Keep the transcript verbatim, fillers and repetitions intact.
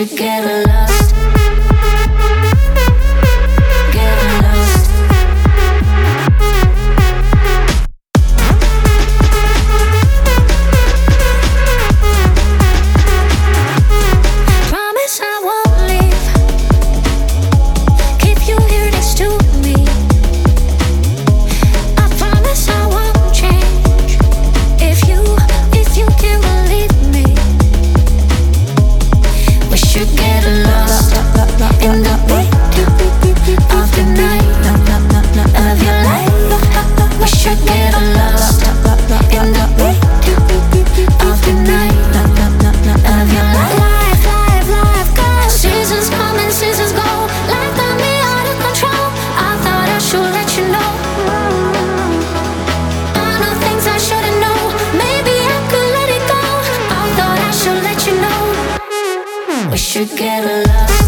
should get lost. Get lost. Promise I won't leave. Keep you here next to me. I promise I won't change. If you, if you can believe me. We should get lost in the beat of the night of your life. We should get lost in the beat of the night of your life. Life, life, life goes. Seasons come and seasons go. Life got me out of control. I thought I should let you know. I know things I shouldn't know. Maybe I could let it go. I thought I should let you know. We should get lost.